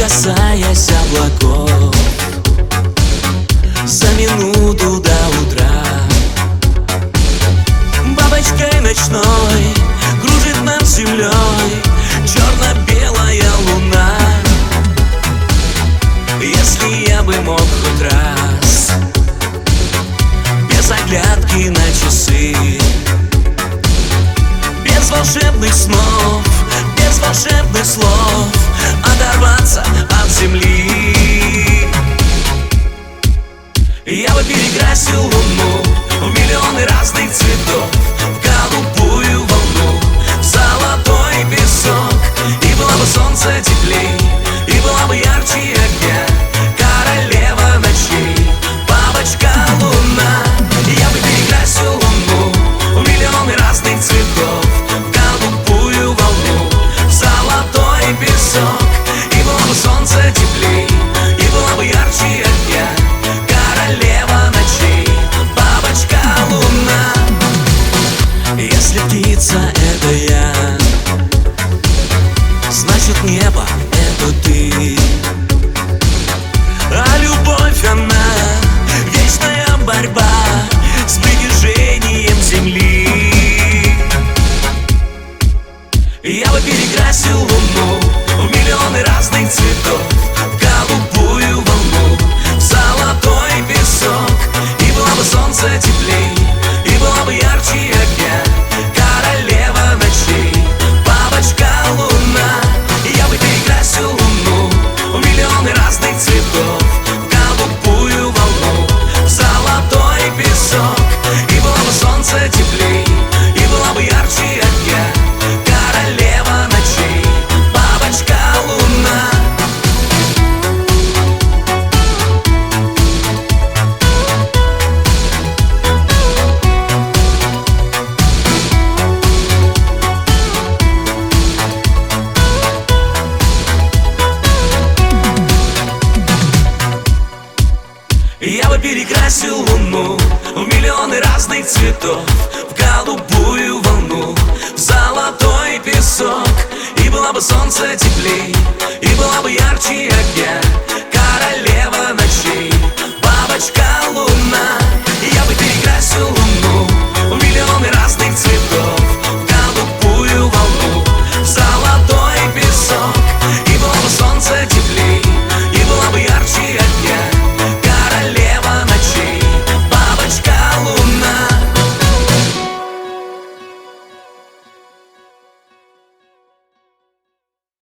касаясь облаков, за минуту до утра. Бабочкой ночной кружит над землей черно-белая луна. Если я бы мог хоть раз, без оглядки на часы, без волшебных снов, без волшебных слов, оторваться от земли, я бы перекрасил луну в миллионы разных цветов, в голубую волну, в золотой песок. И было бы солнце теплей, и была бы ярче огня, королева ночей, бабочка луна. Я бы перекрасил луну в миллионы разных цветов, в голубую волну, в золотой песок. И было бы солнце теплей, и была бы ярче огня, королева ночей, бабочка луна. Если птица — это я, значит небо — это ты. А любовь, она вечная борьба с притяжением земли. Я бы перекрасил луну в миллионы разных цветов, в голубую волну, в золотой песок. И было бы солнце теплей, и была бы ярче огня, королева ночей, бабочка луна. Я бы перекрасил луну в миллионы разных цветов, в голубую волну, в золотой песок. И было бы солнце теплей, и была бы ярче огня, королева ночей, бабочка луна. Я бы перекрасил луну в миллионы разных цветов, в голубую волну, в золотой песок. И было бы солнце теплей, и была бы ярче огня, королева ночей, бабочка луна.